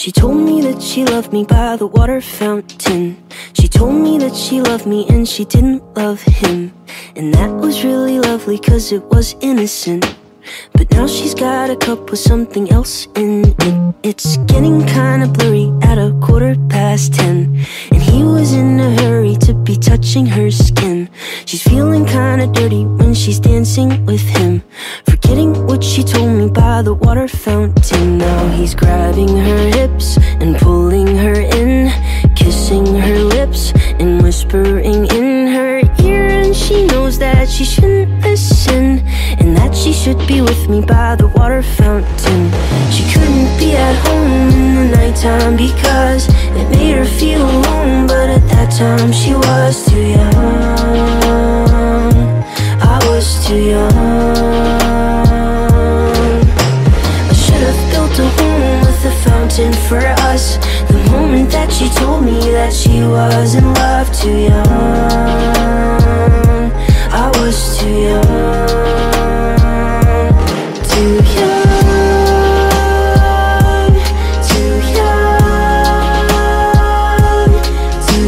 She told me that she loved me by the water fountain. She told me that she loved me and she didn't love him. And that was really lovely cause it was innocent. But now she's got a cup with something else in it. It's getting kinda blurry at 10:15. And he was in a hurry to be touching her skin. She's feeling kinda dirty when she's dancing with him, forgetting what she told me by the water fountain. Now he's grabbing her hips and pulling her in, kissing her lips and whispering in her ear. And she knows that she shouldn't listen, and that she should be with me by the water fountain. She couldn't be at home in the nighttime because it made her feel alone. But at that time she was too young. I was too young. I should have built a home with a fountain for us. The moment that she told me that she was in love. Too young. I was too young. Too young, too young, too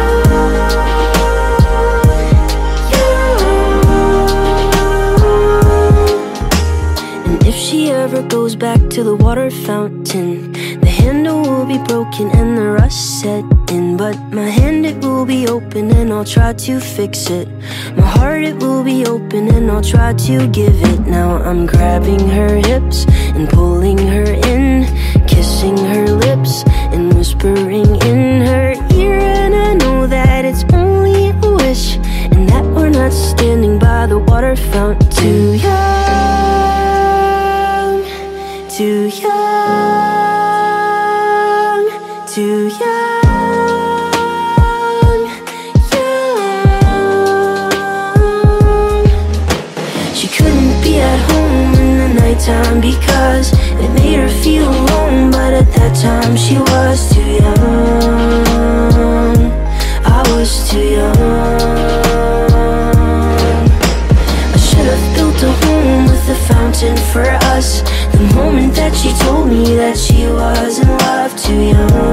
young. And if she ever goes back to the water fountain, the handle will be broken and the rust set in. But my hand, it will be open and I'll try to fix it. My heart, it will be open and I'll try to give it. Now I'm grabbing her hips and pulling her in, kissing her lips and whispering in her ear. And I know that it's only a wish, and that we're not standing by the water fountain. Too young, too young, too young. Time because it made her feel alone. But at that time she was too young. I was too young. I should have built a home with a fountain for us. The moment that she told me that she was in love. Too young.